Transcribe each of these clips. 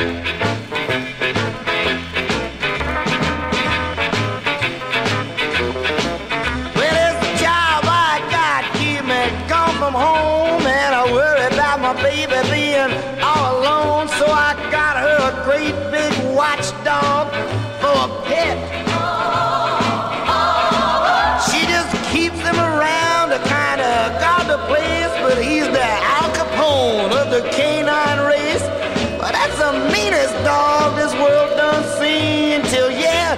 Home, and I worry about my baby being all alone, so I got her a great big watchdog for a pet. She just keeps him around to kind of guard the place, but he's the Al Capone of the canine race. But that's the meanest dog this world done seen till yet.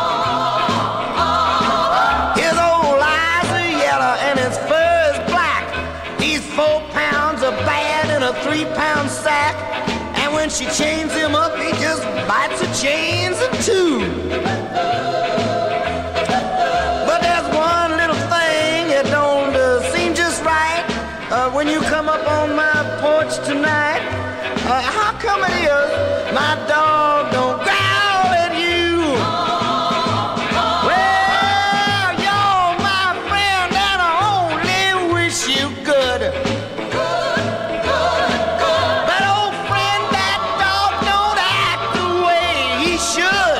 His old eyes are yellow and his fur is black. He's 4 pounds of bad in a 3-pound sack. And when she chains him up, he just bites the chains in two. But there's one little thing that don't seem just right. When you come up on my porch tonight, how come it is my dog don't growl at you? Well, you're my friend and I only wish you good. But old friend, that dog don't act the way he should.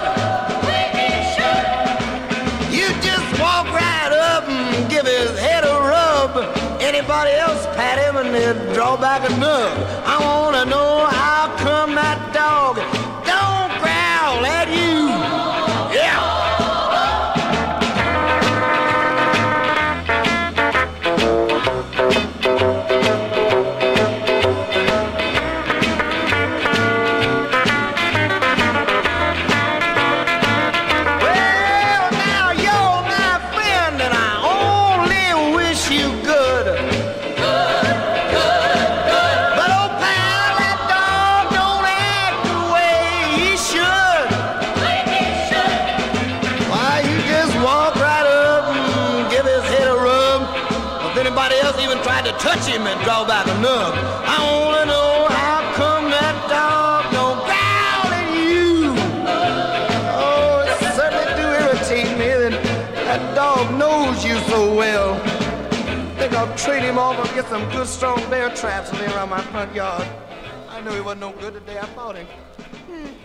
You just walk right up and give his head a rub. Anybody else pat him and they'd draw back a nub. I wanna know how come that dog don't growl at you. Yeah. Well, now you're my friend and I only wish you good. But oh pal, that dog don't act the way he should. Why, you just walk right up and give his head a rub. If anybody else even tried to touch him and draw back a nub. I wanna know how come that dog don't growl at you. Oh, it certainly do irritate me that that dog knows you so well. Think I'll trade him off and get some good strong bear traps and lay around my front yard. I knew he wasn't no good the day I bought him.